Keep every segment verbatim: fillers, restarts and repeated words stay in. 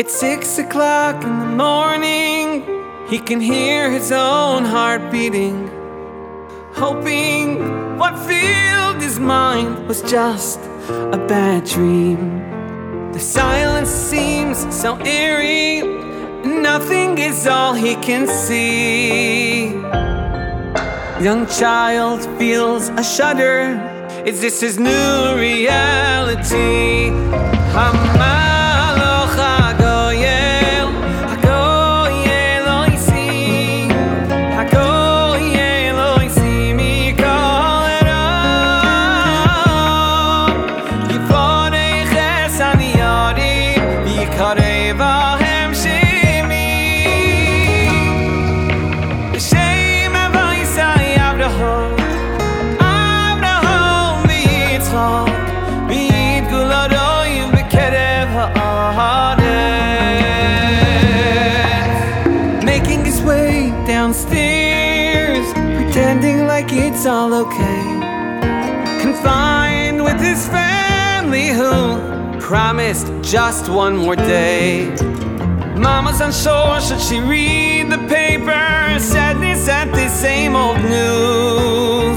Six o'clock in the morning, he can hear his own heart beating, hoping what filled his mind was just a bad dream. The silence seems so eerie, nothing is all he can see. Young child feels a shudder. Is this his new reality? Hamaloch hagoyel, hagoyel oisi, hagoyel oisi mikol eram. Yivorei ches aniyarim, yikarei vahem shemi. B'shem avoisai Avraham, making his way downstairs, pretending like it's all okay, confined with his family who promised just one more day. Mama's unsure, should she read the paper? Sadness at the same old news,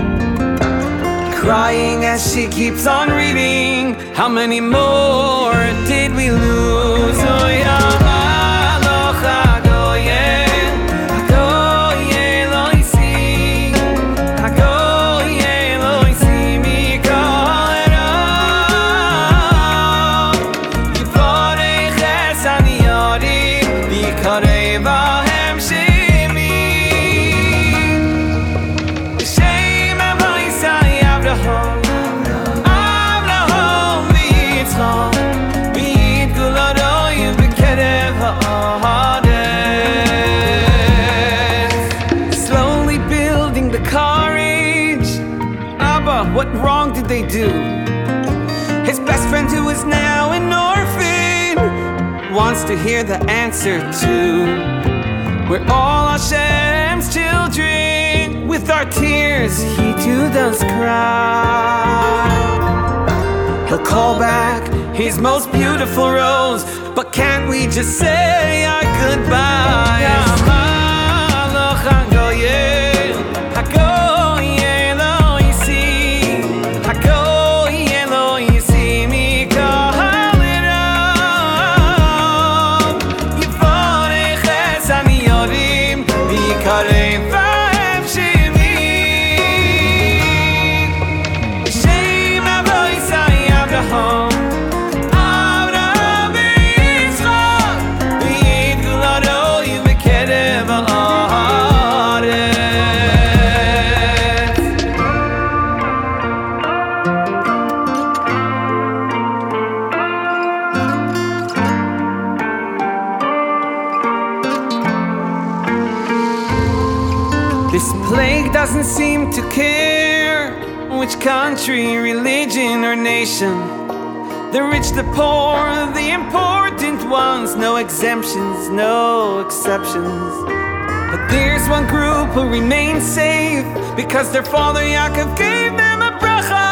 crying as she keeps on reading. How many more did we lose? Oh yeah. What wrong did they do? His best friend, who is now an orphan, wants to hear the answer too. We're all Hashem's children. With our tears, he too does cry. He'll call back his most beautiful rose, but can't we just say our goodbyes? This plague doesn't seem to care which country, religion, or nation. The rich, the poor, the important ones. No exemptions, no exceptions. But there's one group who remains safe because their father Yaakov gave them a bracha.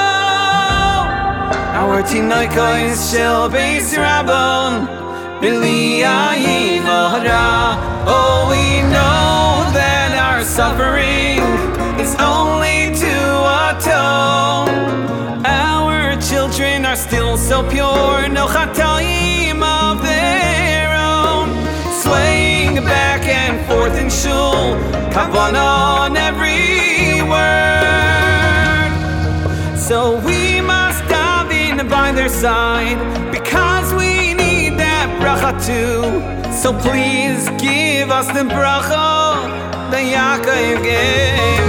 Our tinoikos shel beis Rabban, b'li ayin hara. Oh, we know that our suffering is only to atone. Our children are still so pure, no chataim of their own, swaying back and forth in shul, kavanah on every word. So we must daven by their side, because we need that bracha too. So please give us the bracha that Yaakov gave.